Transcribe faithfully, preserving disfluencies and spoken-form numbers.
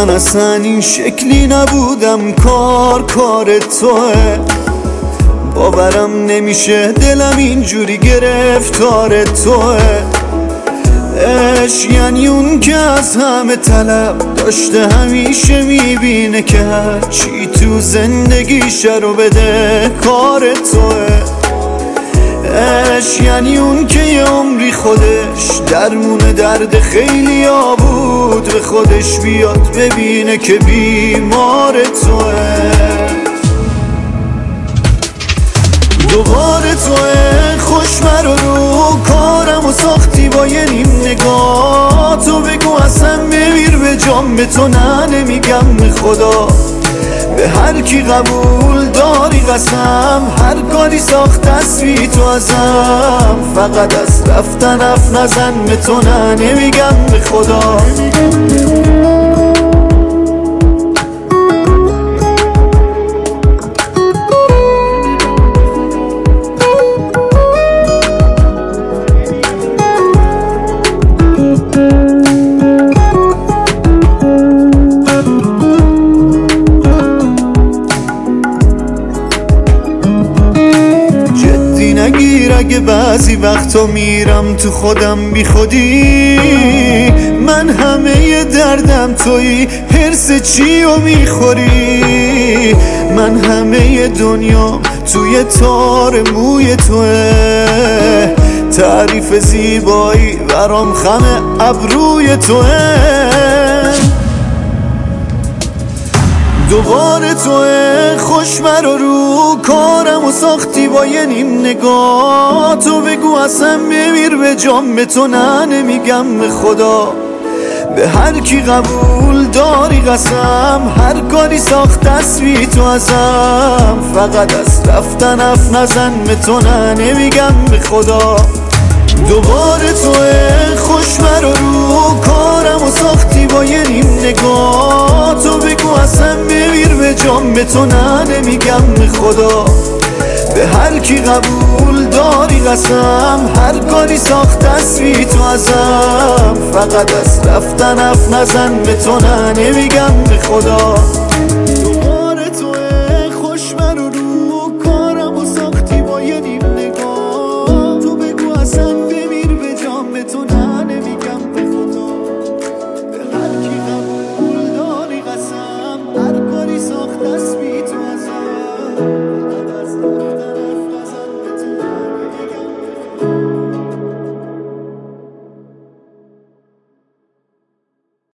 من اصلا این شکلی نبودم، کار کار توه. باورم نمیشه دلم اینجوری گرفتار توه. عشق یعنی اون که از همه طلب داشته، همیشه میبینه که هرچی تو زندگیشه رو بده کار توه. عشق یعنی اون که یه عمری خودش درمون درد خیلی ها بود، به خودش بیاد ببینه که بیمار توه. دوباره توه، خوش مرا رو کارم و ساختی با یه نیم نگاه. تو بگو اصلا بمیر به جام، به تو نه نمیگم به خدا. به هر کی قبول داری قسم، هر کاری ساخت تصوی تو ازم. فقط از رفتن اف نزن، به تو نه نمیگم به خدا. نگیر اگه بعضی وقتا میرم تو خودم بی خودی. من همه دردم تویی، حرس چی رو میخوری؟ من همه دنیا توی تار موی توه. تعریف زیبایی برام خم ابروی توه. دوباره توه، خوش مرا رو کارم و ساختی با یه نیم نگاه. تو بگو اصلا بمیر به جام، به تو نه نمیگم به خدا. به هر کی قبول داری قسم، هر کاری ساخت تصوی تو ازم. فقط از رفتن اف نزن، به تو نه نمیگم به خدا. دوباره توه، خوش مرا رو کارم و ساختی با یه نیم نگاه. تو بگو اصلا بمیر به جام، به تو نه نمیگم به خدا. به هر کی قبول داری قسم، هر کاری ساخت تصوی تو ازم. فقط از رفتن اف نزن، به تو نه نمیگم به خدا.